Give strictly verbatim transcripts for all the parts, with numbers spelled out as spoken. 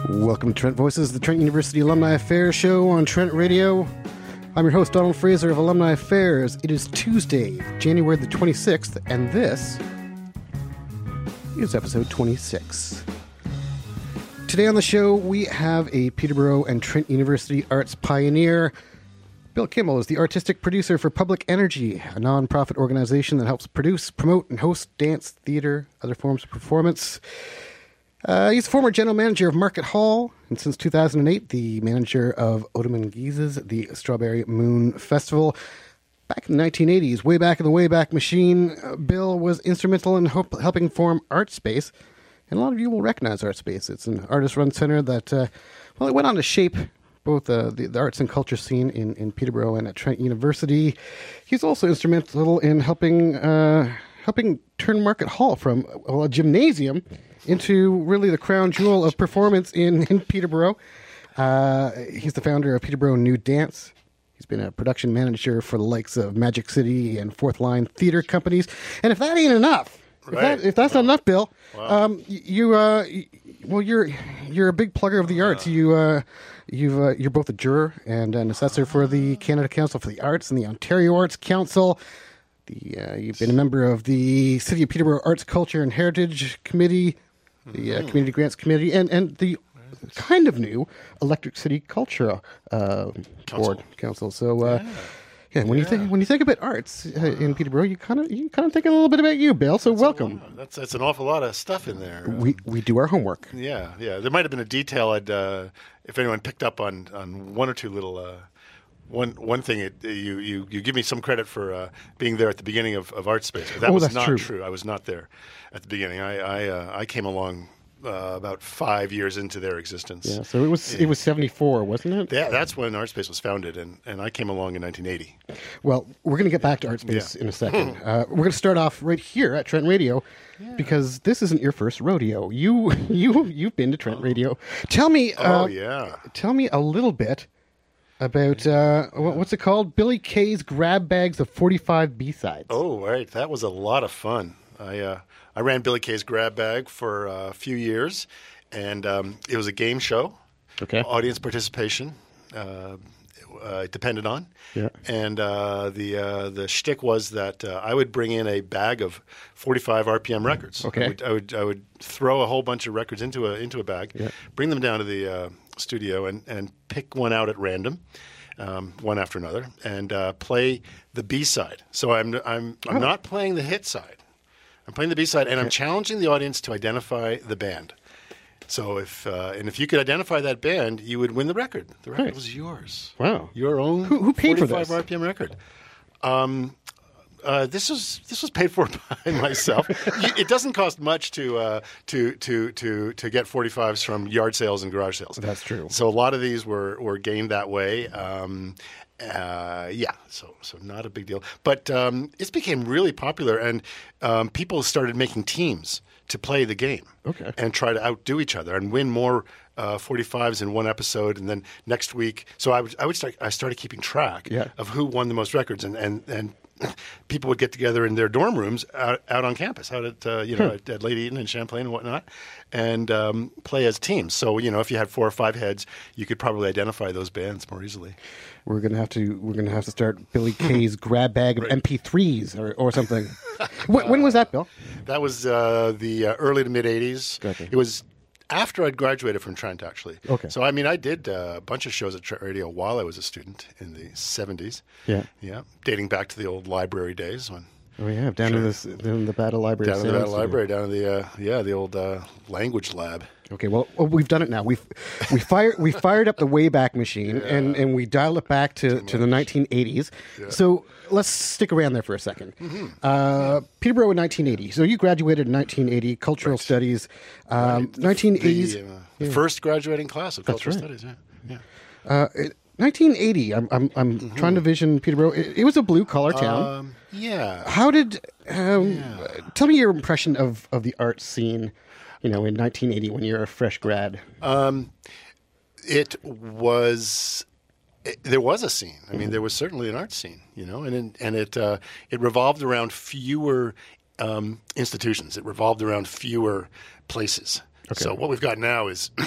Welcome to Trent Voices, the Trent University Alumni Affairs show on Trent Radio. I'm your host, Donald Fraser of Alumni Affairs. It is Tuesday, January the twenty-sixth, and this is episode twenty-six. Today on the show, we have a Peterborough and Trent University arts pioneer. Bill Kimmel is the artistic producer for Public Energy, a nonprofit organization that helps produce, promote, and host dance, theater, other forms of performance. Uh, he's a former general manager of Market Hall, and since two thousand eight, the manager of Odeman Giza's The Strawberry Moon Festival. Back in the nineteen eighties, way back in the Wayback Machine, uh, Bill was instrumental in help, helping form ArtSpace, and a lot of you will recognize ArtSpace. It's an artist-run center that, uh, well, it went on to shape both uh, the, the arts and culture scene in, in Peterborough and at Trent University. He's also instrumental in helping uh, helping turn Market Hall from well, a gymnasium into really the crown jewel of performance in, in Peterborough. Uh, he's the founder of Peterborough New Dance. He's been a production manager for the likes of Magic City and Fourth Line Theater Companies. And if that ain't enough, right. if, that, if that's wow. not enough, Bill, wow. um, you, uh, you, well, you're you're a big plugger of the arts. Uh, you, uh, you've, uh, you're both a juror and an assessor for the Canada Council for the Arts and the Ontario Arts Council. The, uh, you've been a member of the City of Peterborough Arts, Culture and Heritage Committee, the uh, Community Grants Committee, and, and the kind of new Electric City Culture uh, Board Council. So, uh, yeah. yeah, when yeah. you think when you think about arts uh, in Peterborough, you kind of you kind of think a little bit about you, Bill. So, that's welcome. That's that's an awful lot of stuff in there. We we do our homework. Yeah, yeah. There might have been a detail I'd uh, if anyone picked up on on one or two little. Uh, One one thing, it, you, you you give me some credit for uh, being there at the beginning of, of ArtSpace, but that oh, was that's not true. true. I was not there at the beginning. I I, uh, I came along uh, about five years into their existence. Yeah, so it was yeah. it was seventy-four, wasn't it? Yeah, that's when ArtSpace was founded, and, and I came along in nineteen eighty. Well, we're going to get back to ArtSpace yeah. in a second. uh, we're going to start off right here at Trent Radio. Yeah. Because this isn't your first rodeo. You you you've been to Trent Radio. Tell me. Uh, oh yeah. Tell me a little bit about, uh, what's it called? Billy Kay's Grab Bags of forty-five B-Sides. Oh, right. That was a lot of fun. I uh, I ran Billy Kay's Grab Bag for a few years, and um, it was a game show. Okay. Audience participation uh, uh, it depended on. Yeah. And uh, the uh, the shtick was that uh, I would bring in a bag of forty-five R P M records. Okay. I would, I would, I would throw a whole bunch of records into a into a bag, yeah. bring them down to the uh, studio and, and pick one out at random, um, one after another, and uh, play the B side. So I'm I'm I'm oh. not playing the hit side. I'm playing the B side, and I'm challenging the audience to identify the band. So if uh, and if you could identify that band, you would win the record. The record right. was yours. Wow, your own. Who, who paid for this? forty-five R P M record. Um, Uh, this was this was paid for by myself. It doesn't cost much to uh, to to to to get forty-fives from yard sales and garage sales. That's true. So a lot of these were, were gained that way. Um, uh, yeah, so so not a big deal. But um, it became really popular, and um, people started making teams to play the game. Okay. And try to outdo each other and win more uh, forty-fives in one episode, and then next week. So I would I would start I started keeping track yeah. of who won the most records, and and and. people would get together in their dorm rooms out, out on campus, out at uh, you know at, at Lady Eaton and Champlain and whatnot, and um, play as teams. So you know if you had four or five heads, you could probably identify those bands more easily. We're gonna have to we're gonna have to start Billy Kay's grab bag of right. M P threes or, or something. when, when was that, Bill? That was uh, the uh, early to mid eighties. Gotcha. It was after I'd graduated from Trent, actually. Okay. So, I mean, I did uh, a bunch of shows at Trent Radio while I was a student in the seventies. Yeah. Yeah. Dating back to the old library days when. Oh, yeah. Down sure. in, this, in the Battle Library. Down in the Battle Library, down in the, uh, yeah, the old uh, language lab. Okay, well, well, we've done it now. We've we fired we fired up the Wayback Machine yeah. and, and we dialed it back to, to the nineteen eighties. Yeah. So let's stick around there for a second. Mm-hmm. Uh, yeah. Peterborough in nineteen eighty. So you graduated in nineteen eighty, cultural right. studies. Um, right. nineteen eighties. The, uh, yeah. the first graduating class of That's cultural right. studies. Yeah. yeah. Uh, nineteen eighty. I'm I'm, I'm mm-hmm. trying to vision Peterborough. It, it was a blue collar town. Um, yeah. How did? Um, yeah. Tell me your impression of, of the art scene. You know, in nineteen eighty, when you're a fresh grad. Um, it was. It, there was a scene. I mean, there was certainly an art scene. You know, and and it uh, it revolved around fewer um, institutions. It revolved around fewer places. Okay. So what we've got now is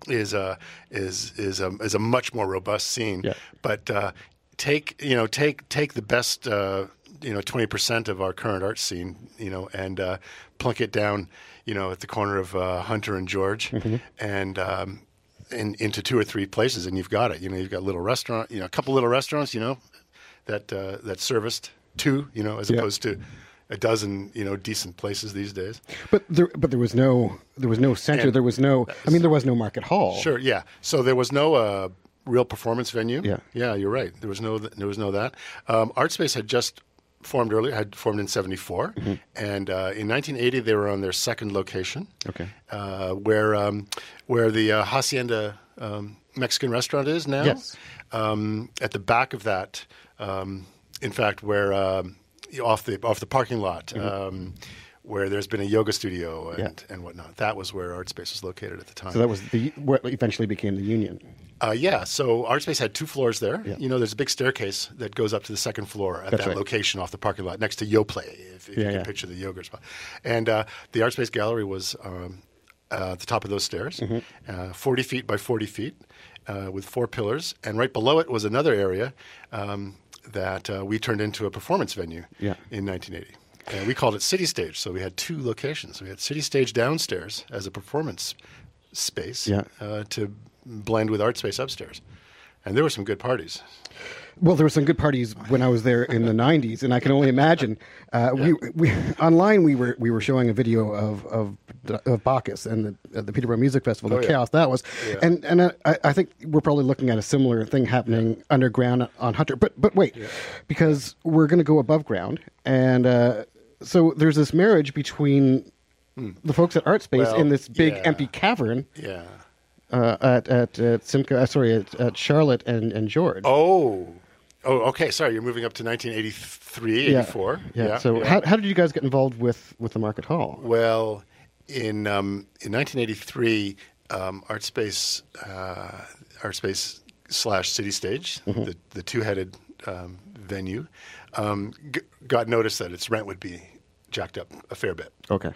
is a is is a is a much more robust scene. Yeah. But uh, take you know take take the best uh, you know twenty percent of our current art scene, you know, and uh, plunk it down, you know, at the corner of uh, Hunter and George, mm-hmm. and um, in, into two or three places, and you've got it. You know, you've got a little restaurant, you know, a couple little restaurants, you know, that uh, that serviced two, you know, as yeah. opposed to a dozen, you know, decent places these days. But there, but there was no, there was no center. And there was no. I mean, there was no market hall. Sure, yeah. So there was no uh, real performance venue. Yeah, yeah, you're right. There was no, there was no that. Um, ArtSpace had just formed earlier. Had formed in seventy-four, mm-hmm. and uh, in nineteen eighty they were on their second location. Okay, uh, where um, where the uh, Hacienda um, Mexican restaurant is now. Yes, um, at the back of that. Um, in fact, where um, off the off the parking lot, mm-hmm. um, where there's been a yoga studio and, yeah. and whatnot. That was where ArtSpace was located at the time. So that was the what eventually became the Union. Uh, yeah. So ArtSpace had two floors there. Yeah. You know, there's a big staircase that goes up to the second floor at That's that right. location off the parking lot next to YoPlay, if, if yeah, you can yeah. picture the yogurt spot. And uh, the ArtSpace gallery was um, uh, at the top of those stairs, mm-hmm. uh, forty feet by forty feet, uh, with four pillars. And right below it was another area um, that uh, we turned into a performance venue yeah. in nineteen eighty. And we called it City Stage. So we had two locations. We had City Stage downstairs as a performance space yeah. uh, to blend with ArtSpace upstairs. And there were some good parties. Well, there were some good parties when I was there in the nineties, and I can only imagine. Uh, yeah. we, we online we were we were showing a video of of, of Bacchus and the, uh, the Peterborough Music Festival, oh, the yeah. chaos that was, yeah. and and I, I think we're probably looking at a similar thing happening yeah. underground on Hunter. But but wait, yeah. because we're going to go above ground, and uh, so there's this marriage between hmm. the folks at ArtSpace well, in this big yeah. empty cavern. Yeah. Uh, at at, at Simca, uh, sorry, at, at Charlotte and, and George. Oh, oh, okay. Sorry, you're moving up to nineteen eighty-three, eighty-four. Yeah. yeah. yeah so yeah. how how did you guys get involved with, with the Market Hall? Well, in um, in nineteen eighty-three, um, ArtSpace, uh, ArtSpace slash City Stage, mm-hmm. the the two-headed um, venue, um, g- got notice that its rent would be jacked up a fair bit. Okay.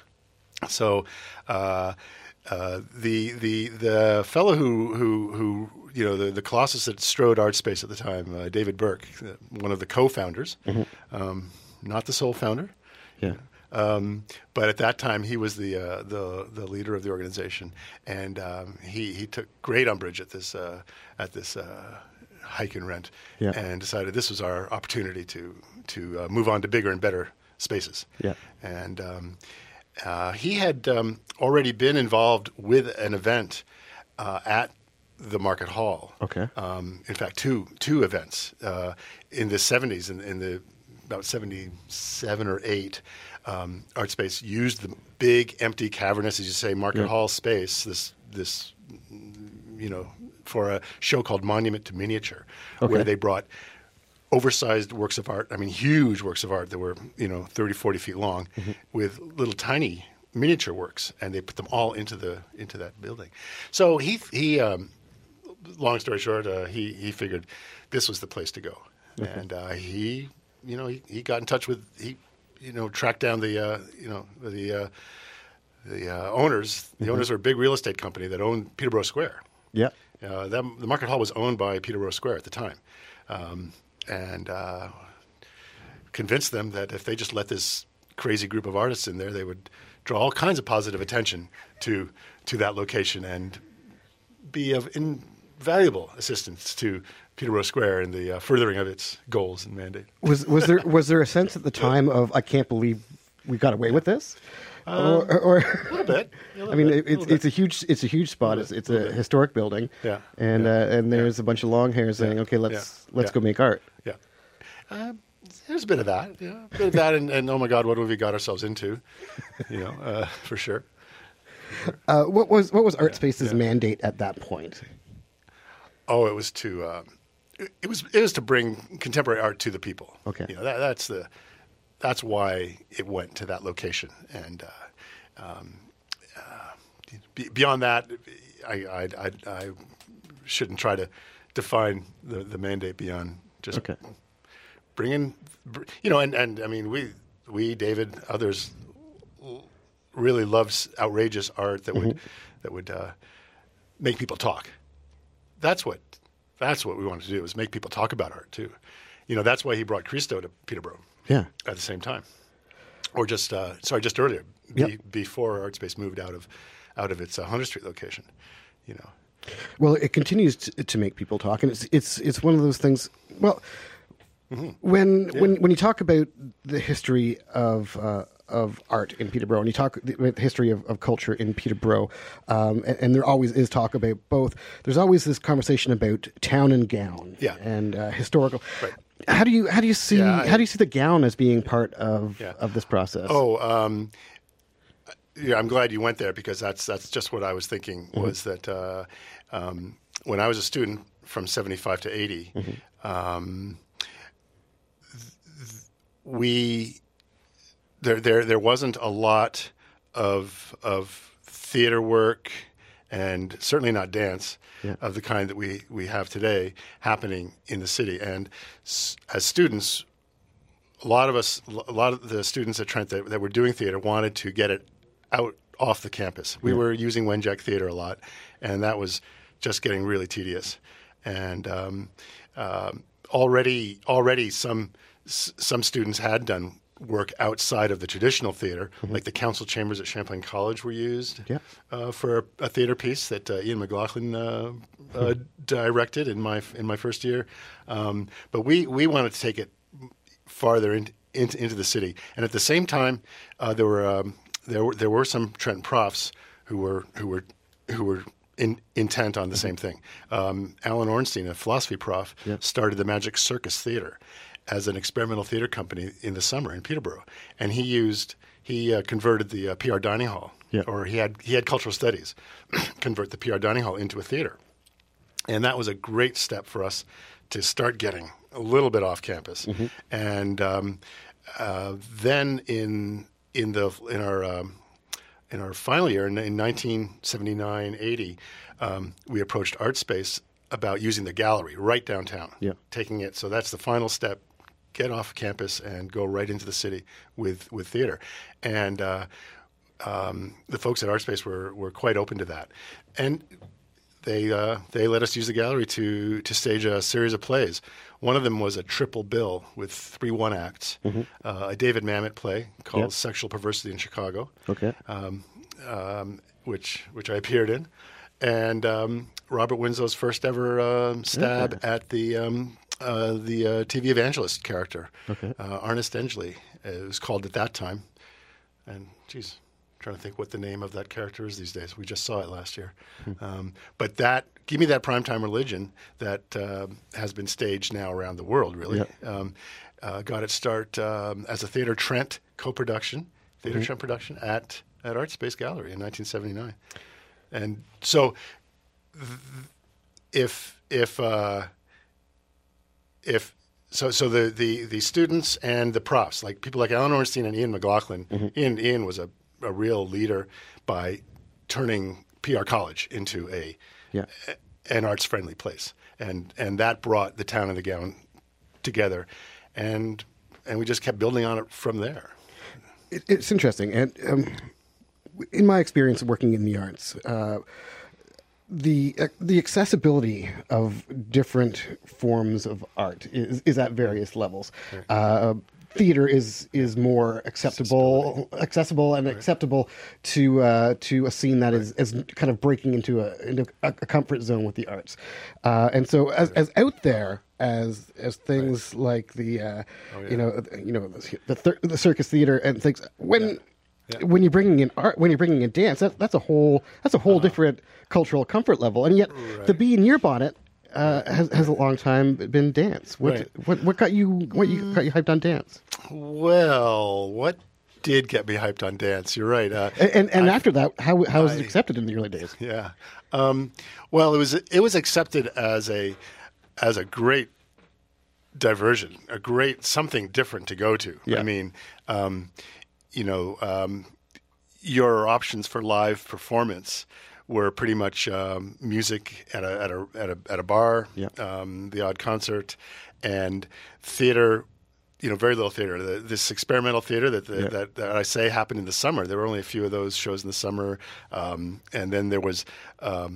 So. Uh, Uh, the the the fellow who who who you know the, the colossus that strode ArtSpace at the time, uh, David Burke, uh, one of the co-founders, mm-hmm. um, not the sole founder, yeah. Um, but at that time he was the uh, the the leader of the organization, and um, he he took great umbrage at this uh, at this uh, hike in rent, yeah. and decided this was our opportunity to to uh, move on to bigger and better spaces, yeah. and. Um, Uh, he had um, already been involved with an event uh, at the Market Hall. Okay. Um, in fact, two two events uh, in the seventies, in, in the about seventy-seven or eight. Um, ArtSpace used the big, empty, cavernous, as you say, Market yeah. Hall space. This this you know for a show called Monument to Miniature, okay. where they brought oversized works of art, I mean, huge works of art that were, you know, thirty, forty feet long, mm-hmm. with little tiny miniature works, and they put them all into the into that building. So he, he um, long story short, uh, he, he figured this was the place to go. Okay. And uh, he, you know, he, he got in touch with, he, you know, tracked down the, uh, you know, the uh, the uh, owners. The mm-hmm. owners are a big real estate company that owned Peterborough Square. Yeah. Uh, that, the Market Hall was owned by Peterborough Square at the time. Um, and uh, convinced them that if they just let this crazy group of artists in there, they would draw all kinds of positive attention to to that location and be of invaluable assistance to Peterborough Square in the uh, furthering of its goals and mandate. Was was there was there a sense at the time of I can't believe we got away with this? Um, or, or a little bit. A little I mean, bit, it's a it's a huge it's a huge spot. A It's it's bit, a bit. historic building. Yeah. And yeah. Uh, and there's yeah. a bunch of long hairs saying, yeah. "Okay, let's yeah. let's yeah. go make art." Yeah. Uh, there's a bit of that. Yeah. A bit of that, and, and oh my God, what have we got ourselves into? You know, uh, for sure. Uh, what was what was ArtSpace's yeah. mandate at that point? Oh, it was to um, it, it was it was to bring contemporary art to the people. Okay. You know, that, that's the that's why it went to that location, and uh, um, uh, be, beyond that, I, I I I shouldn't try to define the, the mandate beyond just okay. bringing, you know, and, and I mean we we David others really loves outrageous art that would mm-hmm. that would uh, make people talk. That's what that's what we wanted to do, is make people talk about art too. You know, that's why he brought Christo to Peterborough. Yeah. At the same time, or just uh, sorry, just earlier, be, Yep. before Artspace moved out of out of its uh, Hunter Street location. You know. Well, it continues to, to make people talk, and it's it's it's one of those things. Well, Mm-hmm. when when when you talk about the history of uh, of art in Peterborough, and you talk about the history of, of culture in Peterborough, um, and, and there always is talk about both. There's always this conversation about town and gown, Yeah. and uh, historical. Right. How do you how do you see Yeah, I- how do you see the gown as being part of Yeah. of this process? Oh, um, yeah. I'm glad you went there, because that's that's just what I was thinking. Was that uh, um, when I was a student from seventy-five to eighty, um, th- we there there there wasn't a lot of of theater work, and certainly not dance Yeah. of the kind that we we have today happening in the city. And s- as students, a lot of us, a lot of the students at Trent that, that were doing theater wanted to get it out off the campus. We were using Wenjack Theater a lot, and that was just getting really tedious. And um, um, already, already some s- some students had done work outside of the traditional theater, like the council chambers at Champlain College were used Yeah. uh, for a, a theater piece that uh, Ian McLaughlin uh, uh, directed in my in my first year. Um, but we we wanted to take it farther in, into into the city, and at the same time, uh, there were um, there were there were some Trent profs who were who were who were in, intent on the same thing. Um, Alan Ornstein, a philosophy prof, Yeah. started the Magic Circus Theater as an experimental theater company in the summer in Peterborough, and he used he uh, converted the uh, P R Dining Hall, Yeah. or he had he had cultural studies convert the P R Dining Hall into a theater, and that was a great step for us to start getting a little bit off campus. And um, uh, then in in the in our um, in our final year in, in nineteen seventy-nine eighty, um, we approached Artspace about using the gallery right downtown, Yeah. taking it. So that's the final step: get off campus and go right into the city with with theater. And uh, um, the folks at Artspace were were quite open to that, and they uh, they let us use the gallery to to stage a series of plays. One of them was a triple bill with three one acts, uh, a David Mamet play called Yep. Sexual Perversity in Chicago, Okay. um, um, which which I appeared in, and um, Robert Winslow's first ever um, stab at the um, uh, the uh, T V evangelist character, Okay. uh, Ernest Engley. It was called at that time, and geez, trying to think what the name of that character is these days. We just saw it last year. Um, but that, give me that primetime religion that uh, has been staged now around the world, really. Yeah. Um, uh, got its start um, as a Theater Trent co-production, Theater Trent production at, at Artspace Gallery in nineteen seventy-nine. And so th- if, if, uh, if, So, so the, the, the students and the profs, like people like Alan Ornstein and Ian McLaughlin, Ian, Ian was a, a real leader by turning P R College into a Yeah. an arts-friendly place, and and that brought the town and the gown together, and and we just kept building on it from there. It, it's interesting, and um, in my experience working in the arts, uh, the uh, the accessibility of different forms of art is, is at various levels. Uh, theater is is more acceptable, accessible and acceptable to uh, to a scene that is, is kind of breaking into a into a, a comfort zone with the arts, uh, and so as as out there as as things like the uh, you know you know the thir- the circus theater and things when. Yeah. When you're bringing in art, when you're bringing in dance, that, that's a whole that's a whole different cultural comfort level, and yet Right. the bee in your bonnet uh, has has a long time been dance. What Right. what what got you what you got you hyped on dance? Well, what did get me hyped on dance? You're right. Uh, And and, and I- after that, how how was it I- accepted in the early days? Yeah. Um, well, it was it was accepted as a as a great diversion, a great something different to go to. Yeah. I mean, um, you know, um, your options for live performance were pretty much um, music at a at a at a at a bar, Yeah. um, the odd concert, and theater. You know, very little theater. The, this experimental theater that, the, Yeah. that that I say happened in the summer. There were only a few of those shows in the summer, um, and then there was um,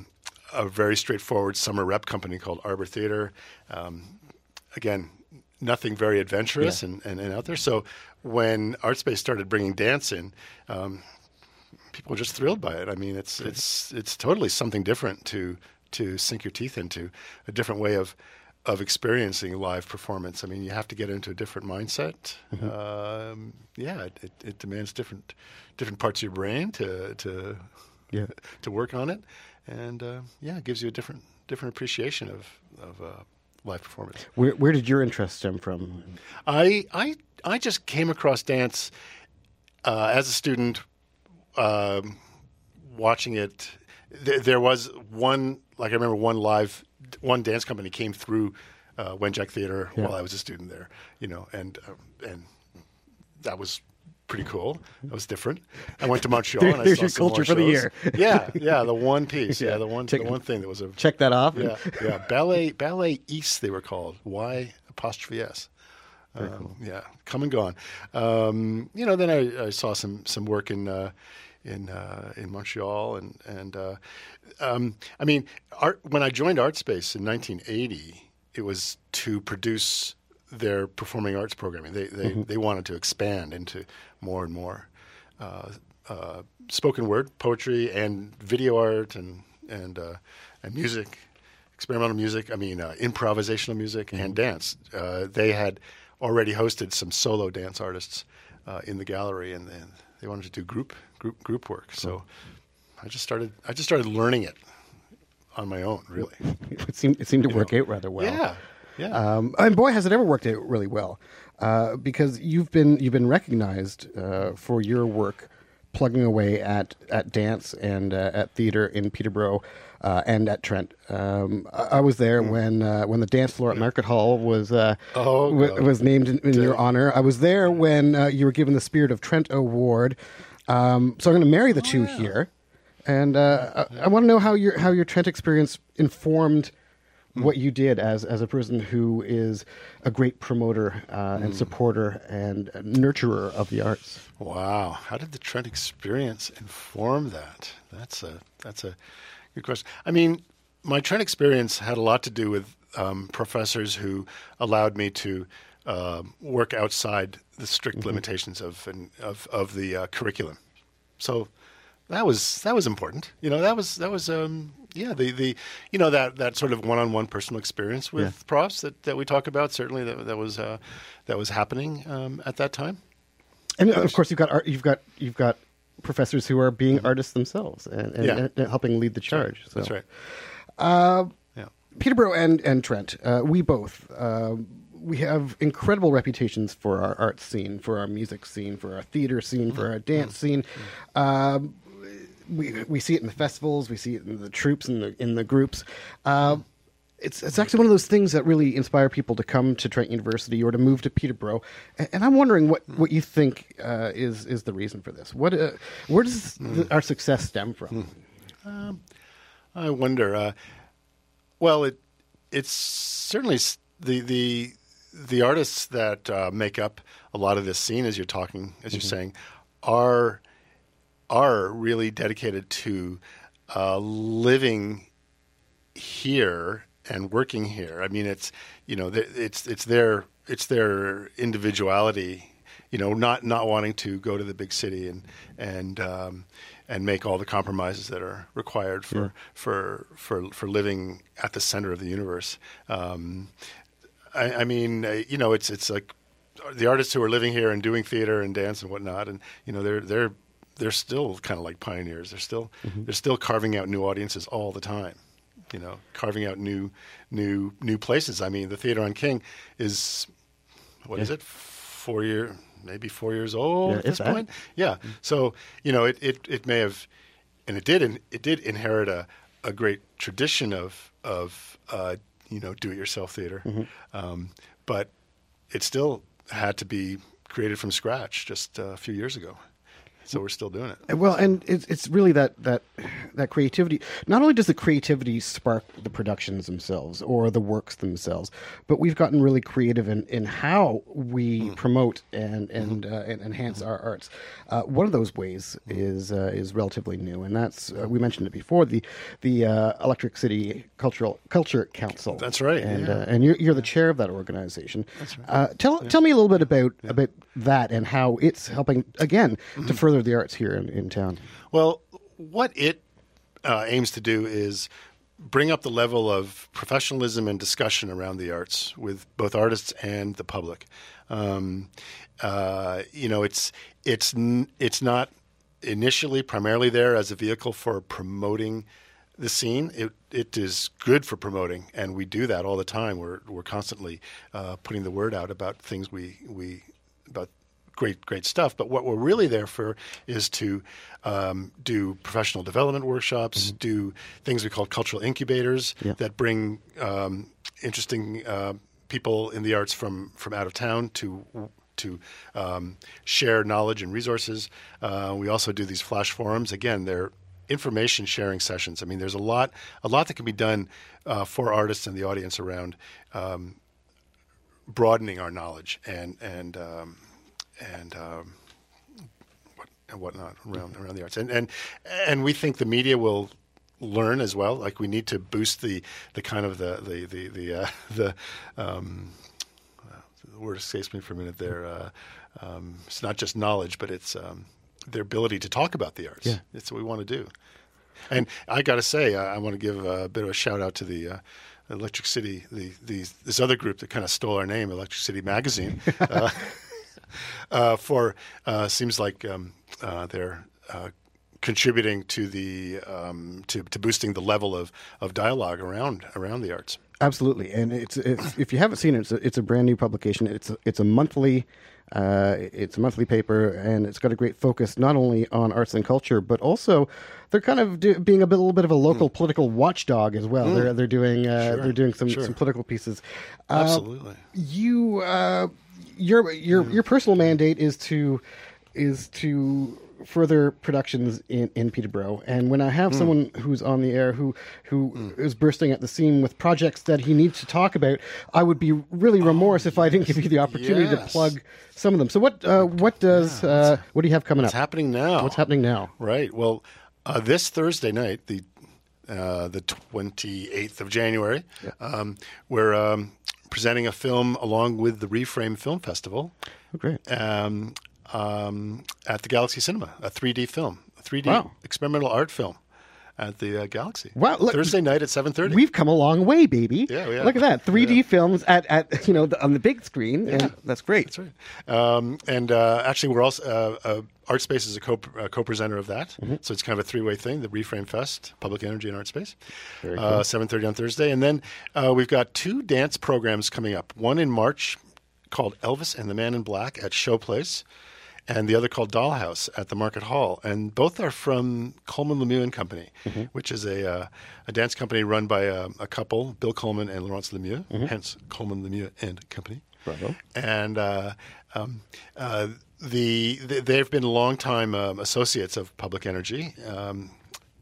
a very straightforward summer rep company called Arbor Theater. Um, again, nothing very adventurous Yeah. and, and, and out there. So when ArtSpace started bringing dance in, um, people were just thrilled by it. I mean, it's it's it's totally something different to to sink your teeth into, a different way of of experiencing live performance. I mean, you have to get into a different mindset. Mm-hmm. Um, yeah, it, it, it demands different different parts of your brain to to Yeah. to work on it, and uh, yeah, it gives you a different different appreciation of of uh, live performance. Where where did your interest stem from? I I I just came across dance uh, as a student, um, watching it. Th- there was one, like I remember one live, one dance company came through uh, Wenjack Theater Yeah. while I was a student there, you know, and um, and that was pretty cool. That was different. I went to Montreal There- and I there's saw your some more culture for the shows. year. yeah, yeah, the one piece, yeah, Yeah. the one, Check- the one thing that was a Check that off. yeah, yeah, ballet, ballet East they were called. Y apostrophe S. Um, Yeah, come and gone. Um, you know, then I, I saw some some work in uh, in uh, in Montreal, and and uh, um, I mean, art, when I joined ArtSpace in nineteen eighty, it was to produce their performing arts programming. They they, Mm-hmm. they wanted to expand into more and more uh, uh, spoken word, poetry, and video art, and and uh, and music, experimental music. I mean, uh, improvisational music and dance. Uh, they had already hosted some solo dance artists uh, in the gallery, and then they wanted to do group group group work. So I just started I just started learning it on my own, really. It seemed it seemed to work out rather well. Yeah, yeah. Um, and boy, has it ever worked out really well, uh, because you've been you've been recognized uh, for your work plugging away at at dance and uh, at theater in Peterborough uh, and at Trent. Um, I, I was there when uh, when the dance floor at Market Hall was uh, Oh, w- God. was named in, in your honor. I was there when uh, you were given the Spirit of Trent Award. Um, so I'm going to marry the two here, and uh, I, I want to know how your how your Trent experience informed what you did as as a person who is a great promoter uh, and supporter and nurturer of the arts. Wow, how did the Trent experience inform that? That's a that's a good question. I mean, my Trent experience had a lot to do with um, professors who allowed me to uh, work outside the strict limitations of an, of of the uh, curriculum. So that was that was important. You know, that was that was um, yeah the, the you know that, that sort of one on one personal experience with Yeah. profs that, that we talk about. Certainly, that that was uh, that was happening um, at that time. And of course, you've got art, you've got you've got professors who are being artists themselves and, and, Yeah. and helping lead the charge. So. That's right. Uh, Yeah. Peterborough and and Trent, uh, we both uh, we have incredible reputations for our art scene, for our music scene, for our theater scene, for our dance scene. Um, we we see it in the festivals, we see it in the troops and the in the groups. Uh, it's it's actually one of those things that really inspire people to come to Trent University or to move to Peterborough. And, and I'm wondering what, what you think uh, is is the reason for this. What uh, where does the, our success stem from? I wonder. Uh, well, it it's certainly s- the the the artists that uh, make up a lot of this scene, as you're talking, as you're saying, are are really dedicated to uh, living here and working here. I mean, it's you know, th- it's it's their it's their individuality. You know, not not wanting to go to the big city and and um, and make all the compromises that are required for Yeah. for, for for living at the center of the universe. Um, I, I mean, uh, you know, it's it's like the artists who are living here and doing theater and dance and whatnot, and you know, they're they're they're still kind of like pioneers. They're still they're still carving out new audiences all the time. You know, carving out new new new places. I mean, the Theater on King is what is Yeah. it? Four year, maybe four years old Yeah, at if this that. point. Yeah. So you know, it, it, it may have, and it did, in, it did inherit a, a great tradition of of uh, you know do-it-yourself theater, um, but it still had to be created from scratch just a few years ago. so we're still doing it. Well, and it's it's really that that that creativity. Not only does the creativity spark the productions themselves or the works themselves, but we've gotten really creative in, in how we mm. promote and and, mm-hmm. uh, and enhance mm-hmm. our arts. Uh, one of those ways is uh, is relatively new, and that's uh, we mentioned it before, the the uh, Electric City Cultural Culture Council. That's right, and yeah. uh, and you're you're the chair of that organization. That's right. Uh, tell yeah. tell me a little bit about yeah. about that and how it's helping again mm-hmm. to further the arts here in, in town. Well, what it uh, aims to do is bring up the level of professionalism and discussion around the arts with both artists and the public. Um, uh, you know, it's it's it's not initially primarily there as a vehicle for promoting the scene. It it is good for promoting, and we do that all the time. We're we're constantly uh, putting the word out about things we we about great great stuff. But what we're really there for is to um, do professional development workshops, mm-hmm. do things we call cultural incubators yeah. that bring um, interesting uh, people in the arts from from out of town to. to um, share knowledge and resources. Uh, we also do these flash forums. Again, they're information sharing sessions. I mean, there's a lot, a lot that can be done uh, for artists and the audience around um, broadening our knowledge and and um, and um, what and whatnot around around the arts. And and and we think the media will learn as well. Like we need to boost the the kind of the the the the uh, the um, the word escapes me for a minute there. Uh, um, it's not just knowledge, but it's um, their ability to talk about the arts. Yeah. It's what we want to do. And I got to say, I, I want to give a bit of a shout out to the uh, Electric City, the, the this other group that kind of stole our name, Electric City Magazine, uh, uh, for uh, seems like um, uh, they're uh, contributing to the um, to, to boosting the level of, of dialogue around around the arts. Absolutely, and it's, it's if you haven't seen it, it's a, it's a brand new publication. It's a, it's a monthly, uh, it's a monthly paper, and it's got a great focus not only on arts and culture, but also they're kind of do, being a bit, little bit of a local mm. political watchdog as well. Mm. They're they're doing uh, sure. they're doing some, sure. some political pieces. Absolutely, uh, you uh, your your mm. your personal mandate is to is to. further productions in, in Peterborough, and when I have mm. someone who's on the air who who mm. is bursting at the seam with projects that he needs to talk about, I would be really remorse oh, if I didn't give you the opportunity yes. to plug some of them. So what uh, what does yeah, uh, what do you have coming what's up? What's happening now? What's happening now? Right. Well, uh, this Thursday night, the uh, the twenty-eighth of January, yeah. um, we're um, presenting a film along with the Reframe Film Festival. Oh, great. Um, Um, at the Galaxy Cinema, a three D film, a three D wow. experimental art film at the uh, Galaxy. Wow! Look, Thursday night at seven thirty. We've come a long way, baby. Yeah, yeah. Look at that, three D yeah. films at, at you know the, on the big screen, yeah. and that's great. That's right. Um, and uh, actually, we're also uh, uh, ArtSpace is a co uh, co-presenter of that, mm-hmm. so it's kind of a three-way thing: the Reframe Fest, Public Energy, and ArtSpace. Very cool. Uh, seven thirty on Thursday, and then uh, we've got two dance programs coming up. One in March called Elvis and the Man in Black at Showplace, and the other called Dollhouse at the Market Hall. And both are from Coleman Lemieux and Company, mm-hmm. which is a uh, a dance company run by a, a couple, Bill Coleman and Laurence Lemieux, mm-hmm. hence Coleman Lemieux and Company. Bravo. And uh, um, uh, the, the they've been longtime um, associates of Public Energy, um,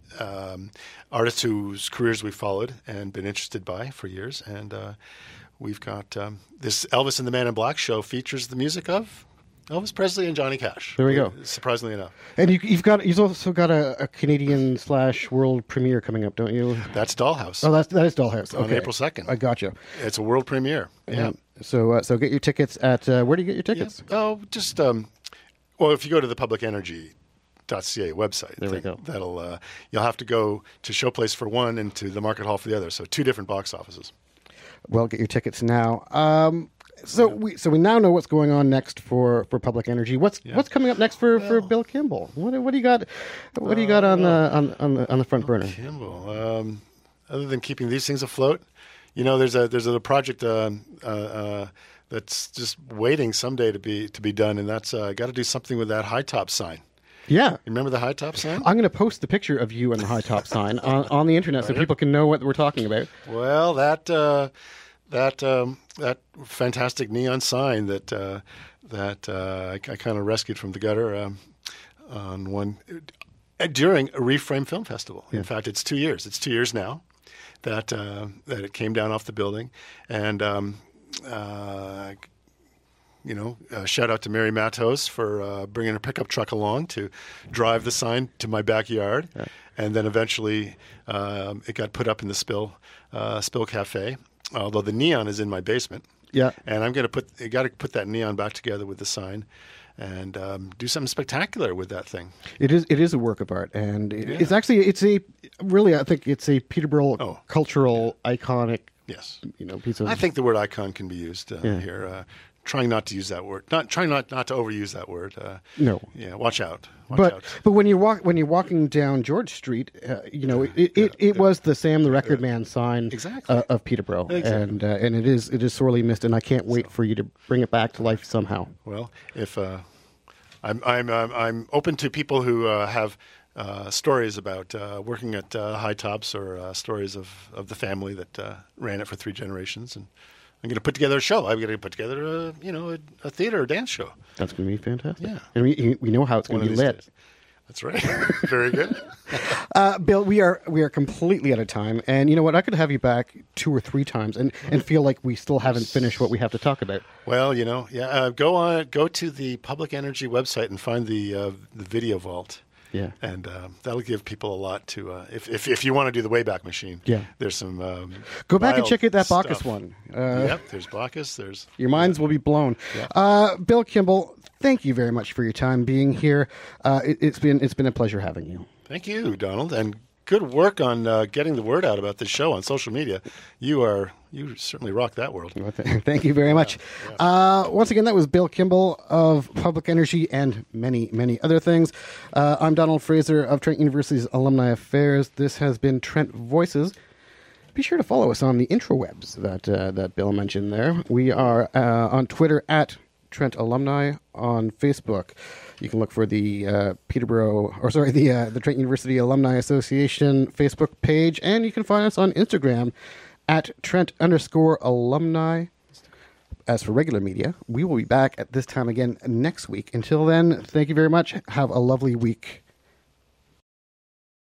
um, artists whose careers we've followed and been interested by for years. And uh, we've got um, this Elvis and the Man in Black show features the music of Elvis Presley and Johnny Cash. There we go. Surprisingly enough. And you, you've got you've also got a, a Canadian slash world premiere coming up, don't you? That's Dollhouse. Oh, that's that is Dollhouse. Okay. On April second. I gotcha. It's a world premiere. Yeah. yeah. So uh, so get your tickets at uh, where do you get your tickets? Yeah. Oh, just um, well, if you go to the public energy dot c a website, there we go. That'll uh, you'll have to go to Showplace for one and to the Market Hall for the other. So two different box offices. Well, get your tickets now. Um, So we so we now know what's going on next for, for Public Energy. What's yeah. what's coming up next for, well, for Bill Kimball? What what do you got? What do you got on the on on the on the front Bill burner? Kimball. Um, other than keeping these things afloat, you know, there's a there's a project uh, uh, uh, that's just waiting someday to be to be done, and that's uh, got to do something with that high top sign. Yeah. You remember the high top sign? I'm going to post the picture of you and the high top sign on, on the internet so people can know what we're talking about. Well, that. Uh, That um, that fantastic neon sign that uh, that uh, I, I kind of rescued from the gutter um, on one uh, during a Reframe Film Festival. Yeah. In fact, it's two years. It's two years now that uh, that it came down off the building, and um, uh, you know, uh, shout out to Mary Matos for uh, bringing a pickup truck along to drive the sign to my backyard, Yeah. and then eventually um, it got put up in the Spill uh, Spill Cafe. Although the neon is in my basement. Yeah. And I'm going to put, I got to put that neon back together with the sign and um, do something spectacular with that thing. It is it is a work of art, and it, Yeah. it's actually it's a really I think it's a Peterborough Oh. cultural iconic Yes. you know piece of. I think the word icon can be used uh, Yeah. here. Uh, trying not to use that word. Not trying not, not to overuse that word. Uh, No. Yeah. Watch out. Watch But out. but when you walk when you're walking down George Street, uh, you know it it, it, it was the Sam the Record Man sign Exactly. uh, of Peterborough, Exactly. and uh, and it is it is sorely missed, and I can't wait for you to bring it back to life somehow. Well, if uh, I'm I'm um, I'm open to people who uh, have uh, stories about uh, working at uh, High Tops or uh, stories of, of the family that uh, ran it for three generations, and I'm going to put together a show. I'm going to put together a you know a, a theater or dance show. That's going to be fantastic. Yeah. And we we know how it's going One to of be these lit. days. That's right. Very good. Uh, Bill, we are we are completely out of time, and you know what? I could have you back two or three times, and, and feel like we still haven't finished what we have to talk about. Well, you know, yeah. Uh, go on, go to the Public Energy website and find the uh, the video vault. Yeah. And um, that'll give people a lot to uh, if, if if you want to do the Wayback Machine. Yeah. There's some um, Go back and wild check out that Bacchus stuff. one. Uh, Yep. There's Bacchus. There's Your minds will be blown. Yeah. Uh, Bill Kimball, thank you very much for your time being here. Uh, it, it's been it's been a pleasure having you. Thank you, Donald, and good work on uh, getting the word out about this show on social media. You are you certainly rock that world. Well, th- Thank you very much. Uh, once again, that was Bill Kimball of Public Energy and many, many other things. Uh, I'm Donald Fraser of Trent University's Alumni Affairs. This has been Trent Voices. Be sure to follow us on the intrawebs that uh, that Bill mentioned there. We are uh, on Twitter at Trent Alumni, on Facebook. You can look for the uh, Peterborough, or sorry, the uh, the Trent University Alumni Association Facebook page, and you can find us on Instagram at Trent underscore alumni. As for regular media, we will be back at this time again next week. Until then, thank you very much. Have a lovely week.